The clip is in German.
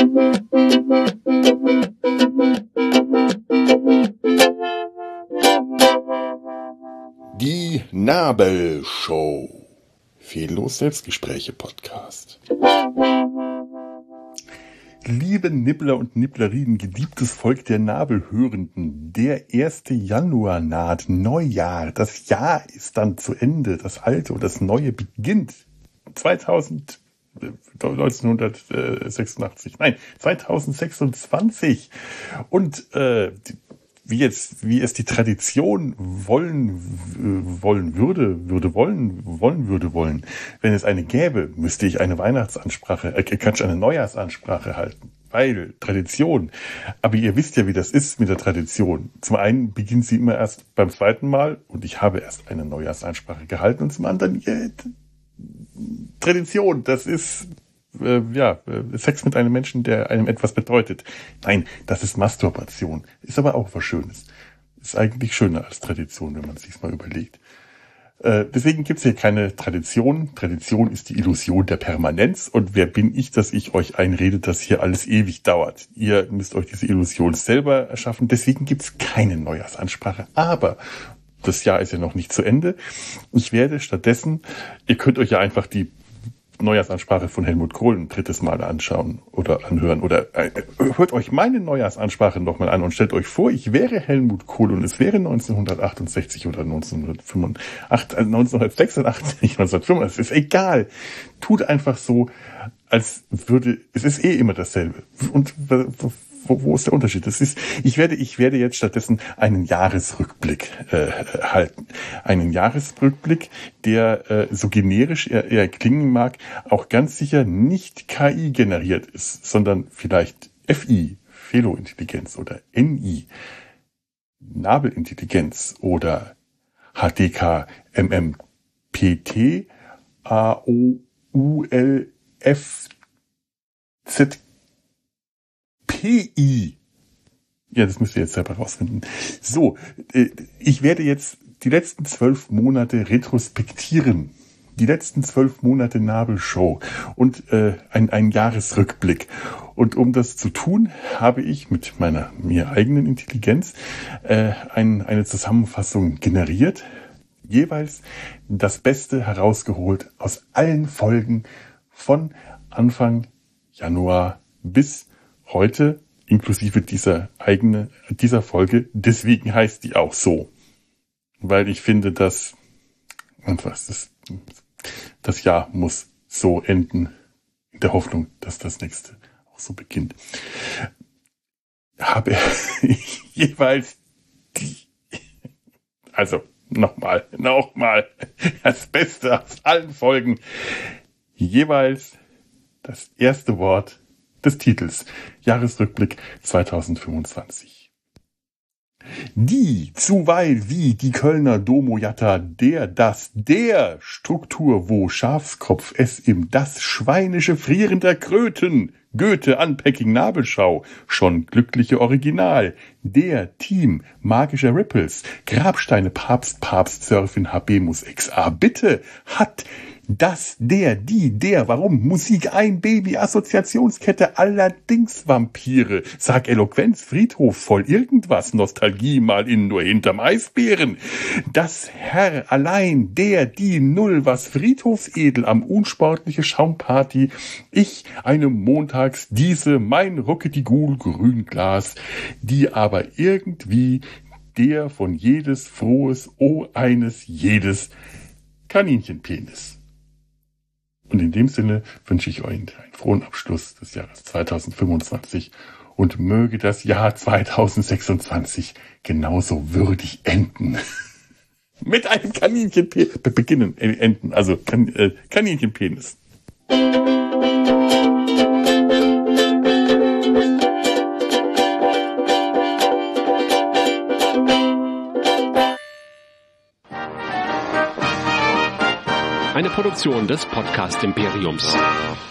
Die Nabelshow. Fehllos Selbstgespräche-Podcast. Liebe Nibbler und Nibblerinnen, geliebtes Volk der Nabelhörenden, der 1. Januar naht, Neujahr, das Jahr ist dann zu Ende, das Alte und das Neue beginnt. 2026. Und wie es die Tradition wollen würde, wenn es eine gäbe, müsste ich eine eine Neujahrsansprache halten. Weil Tradition. Aber ihr wisst ja, wie das ist mit der Tradition. Zum einen beginnt sie immer erst beim zweiten Mal und ich habe erst eine Neujahrsansprache gehalten und zum anderen, Tradition, das ist Sex mit einem Menschen, der einem etwas bedeutet. Nein, das ist Masturbation. Ist aber auch was Schönes. Ist eigentlich schöner als Tradition, wenn man es sich mal überlegt. Deswegen gibt es hier keine Tradition. Tradition ist die Illusion der Permanenz. Und wer bin ich, dass ich euch einrede, dass hier alles ewig dauert? Ihr müsst euch diese Illusion selber erschaffen. Deswegen gibt es keine Neujahrsansprache. Aber das Jahr ist ja noch nicht zu Ende. Ich werde stattdessen, ihr könnt euch ja einfach die Neujahrsansprache von Helmut Kohl ein drittes Mal anschauen oder anhören oder hört euch meine Neujahrsansprache nochmal an und stellt euch vor, ich wäre Helmut Kohl und es wäre 1968 oder 1986, 1985, ist egal. Tut einfach so, als würde, es ist immer dasselbe. Und wo ist der Unterschied? Ich werde jetzt stattdessen einen Jahresrückblick halten. Einen Jahresrückblick, der so generisch er klingen mag, auch ganz sicher nicht KI generiert ist, sondern vielleicht FI, Felointelligenz oder NI, Nabelintelligenz oder HDK, MMPT, AOULF, PI. Ja, das müsst ihr jetzt selber rausfinden. So, ich werde jetzt die letzten 12 Monate retrospektieren. Die letzten 12 Monate Nabelshow und ein Jahresrückblick. Und um das zu tun, habe ich mit meiner mir eigenen Intelligenz eine Zusammenfassung generiert. Jeweils das Beste herausgeholt aus allen Folgen von Anfang Januar bis heute, inklusive dieser Folge. Deswegen heißt die auch so. Weil ich finde, das Jahr muss so enden. In der Hoffnung, dass das nächste auch so beginnt. Habe ich jeweils nochmal, das Beste aus allen Folgen. Jeweils das erste Wort des Titels. Jahresrückblick 2025. Die, zuweil wie die Kölner Domojatta, der Struktur, wo Schafskopf es im das schweinische Frieren der Kröten, Goethe Unpacking Nabelschau, schon glückliche Original, der Team magischer Ripples, Grabsteine Papst Surfin Habemus XA, bitte, hat das, warum? Musik, ein Baby, Assoziationskette, allerdings Vampire, sag Eloquenz, Friedhof, voll irgendwas, Nostalgie mal in nur hinterm Eisbären. Das Herr allein, die Null, was Friedhofsedel am unsportliche Schaumparty, ich eine Montags, diese, mein Rocketigul Grünglas, die aber irgendwie der von jedes frohes, eines jedes Kaninchenpenis. Und in dem Sinne wünsche ich euch einen frohen Abschluss des Jahres 2025 und möge das Jahr 2026 genauso würdig enden. Mit einem Kaninchenpenis enden, also Kaninchenpenis. Eine Produktion des Podcast Imperiums.